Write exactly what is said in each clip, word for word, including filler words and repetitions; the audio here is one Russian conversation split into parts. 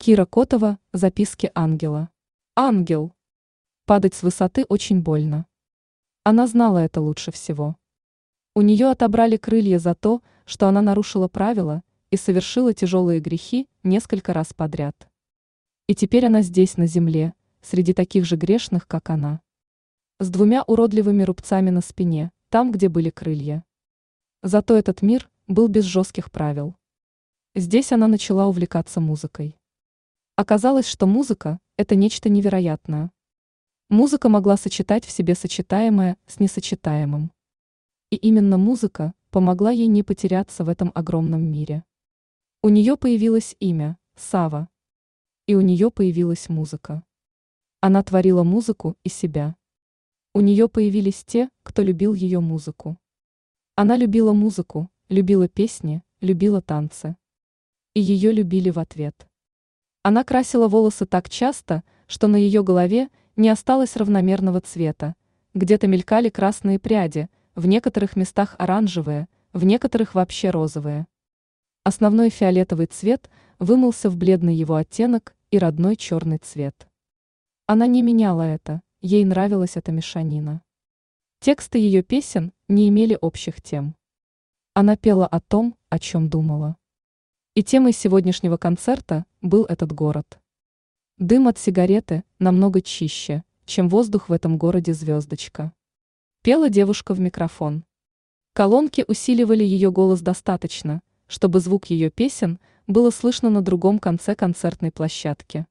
Кира Котова, записки ангела. Ангел. Падать с высоты очень больно. Она знала это лучше всего. У нее отобрали крылья за то, что она нарушила правила и совершила тяжелые грехи несколько раз подряд. И теперь она здесь, на земле, среди таких же грешных, как она. С двумя уродливыми рубцами на спине, там, где были крылья. Зато этот мир был без жестких правил. Здесь она начала увлекаться музыкой. Оказалось, что музыка – это нечто невероятное. Музыка могла сочетать в себе сочетаемое с несочетаемым. И именно музыка помогла ей не потеряться в этом огромном мире. У нее появилось имя – Сава. И у нее появилась музыка. Она творила музыку и себя. У нее появились те, кто любил ее музыку. Она любила музыку, любила песни, любила танцы. И ее любили в ответ. Она красила волосы так часто, что на ее голове не осталось равномерного цвета, где-то мелькали красные пряди, в некоторых местах оранжевые, в некоторых вообще розовые. Основной фиолетовый цвет вымылся в бледный его оттенок и родной черный цвет. Она не меняла это, ей нравилась эта мешанина. Тексты ее песен не имели общих тем. Она пела о том, о чем думала. И темой сегодняшнего концерта был этот город. Дым от сигареты намного чище, чем воздух в этом городе, звездочка. Пела девушка в микрофон. Колонки усиливали ее голос достаточно, чтобы звук ее песен было слышно на другом конце концертной площадки.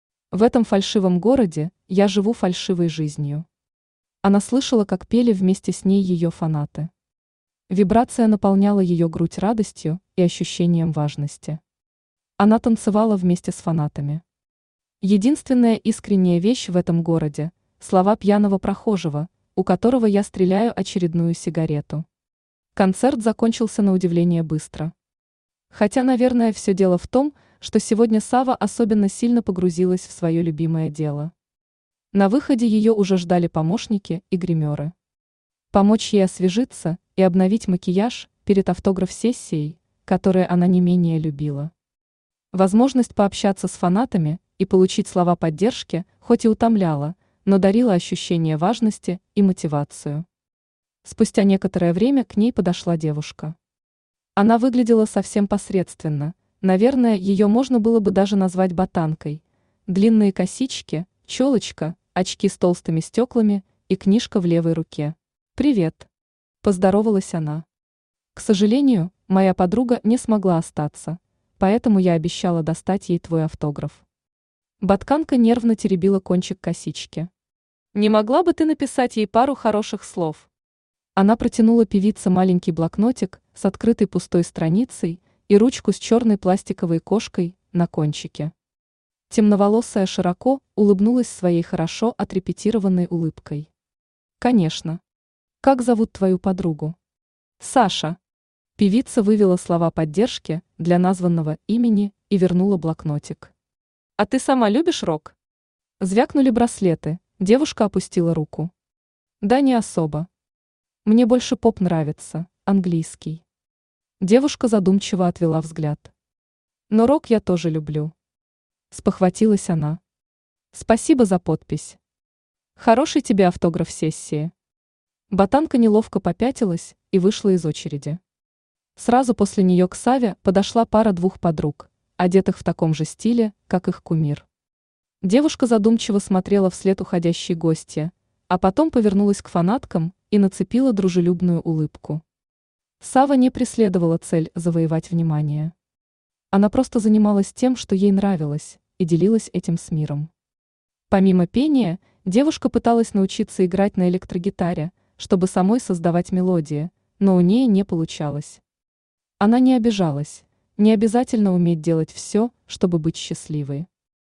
В этом фальшивом городе я живу фальшивой жизнью. Она слышала, как пели вместе с ней ее фанаты. Вибрация наполняла ее грудь радостью и ощущением важности. Она танцевала вместе с фанатами. Единственная искренняя вещь в этом городе – слова пьяного прохожего, у которого я стреляю очередную сигарету. Концерт закончился на удивление быстро. Хотя, наверное, все дело в том, что сегодня Сава особенно сильно погрузилась в свое любимое дело. На выходе ее уже ждали помощники и гримеры. Помочь ей освежиться и обновить макияж перед автограф-сессией, которую она не менее любила. Возможность пообщаться с фанатами и получить слова поддержки хоть и утомляла, но дарила ощущение важности и мотивацию. Спустя некоторое время к ней подошла девушка. Она выглядела совсем посредственно, наверное, ее можно было бы даже назвать ботанкой. Длинные косички, челочка, очки с толстыми стеклами и книжка в левой руке. «Привет!» – поздоровалась она. «К сожалению, моя подруга не смогла остаться, поэтому я обещала достать ей твой автограф». Ботанка нервно теребила кончик косички. «Не могла бы ты написать ей пару хороших слов?» Она протянула певице маленький блокнотик с открытой пустой страницей и ручку с черной пластиковой кошкой на кончике. Темноволосая широко улыбнулась своей хорошо отрепетированной улыбкой. «Конечно. Как зовут твою подругу?» «Саша». Певица вывела слова поддержки для названного имени и вернула блокнотик. «А ты сама любишь рок?» Звякнули браслеты, девушка опустила руку. «Да не особо. Мне больше поп нравится, английский». Девушка задумчиво отвела взгляд. «Но рок я тоже люблю». Спохватилась она. «Спасибо за подпись. Хорошей тебе автограф-сессии». Ботанка неловко попятилась и вышла из очереди. Сразу после нее к Саве подошла пара двух подруг, одетых в таком же стиле, как их кумир. Девушка задумчиво смотрела вслед уходящей гостье, а потом повернулась к фанаткам и нацепила дружелюбную улыбку. Сава не преследовала цель завоевать внимание. Она просто занималась тем, что ей нравилось, и делилась этим с миром. Помимо пения, девушка пыталась научиться играть на электрогитаре, чтобы самой создавать мелодии, но у нее не получалось. Она не обижалась, не обязательно уметь делать все, чтобы быть счастливой.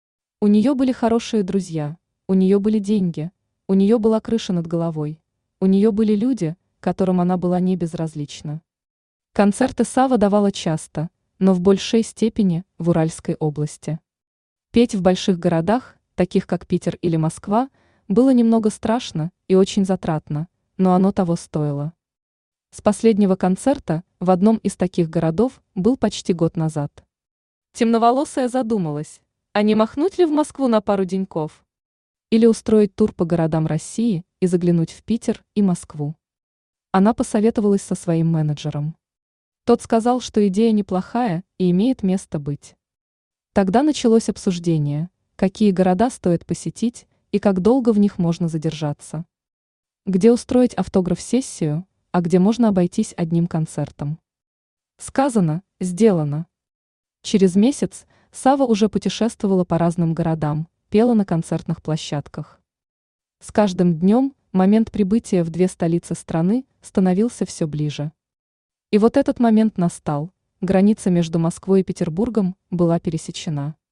У нее были хорошие друзья, у нее были деньги, у нее была крыша над головой, у нее были люди, которым она была не безразлична. Концерты Сава давала часто, но в большей степени в Уральской области. Петь в больших городах, таких как Питер или Москва, было немного страшно и очень затратно, но оно того стоило. С последнего концерта в одном из таких городов был почти год назад. Темноволосая задумалась, А не махнуть ли в Москву на пару деньков? Или устроить тур по городам России и заглянуть в Питер и Москву? Она посоветовалась со своим менеджером. Тот сказал, что идея неплохая и имеет место быть. Тогда началось обсуждение, какие города стоит посетить и как долго в них можно задержаться. Где устроить автограф-сессию, а где можно обойтись одним концертом. Сказано, сделано. Через месяц Сава уже путешествовала по разным городам, пела на концертных площадках. С каждым днем момент прибытия в две столицы страны становился все ближе. И вот этот момент настал, граница между Москвой и Петербургом была пересечена.